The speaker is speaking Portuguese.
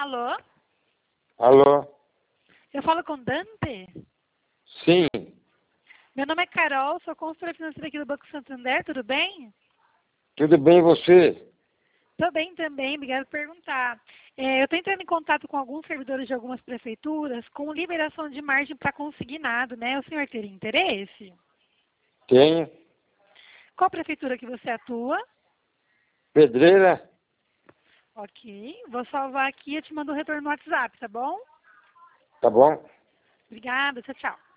Alô? Alô? Eu falo com Dante? Sim, Meu nome é Carol, sou consultora financeira aqui do Banco Santander, tudo bem? tudo bem e você? Tô bem também, obrigada por perguntar. Eu estou entrando em contato com alguns servidores de algumas prefeituras com liberação de margem para consignado, né? O senhor teria interesse? Tenho. Qual prefeitura que você atua? Pedreira? Ok, vou salvar aqui e eu te mando o retorno no WhatsApp, tá bom? Tá bom? Obrigada, tchau, tchau.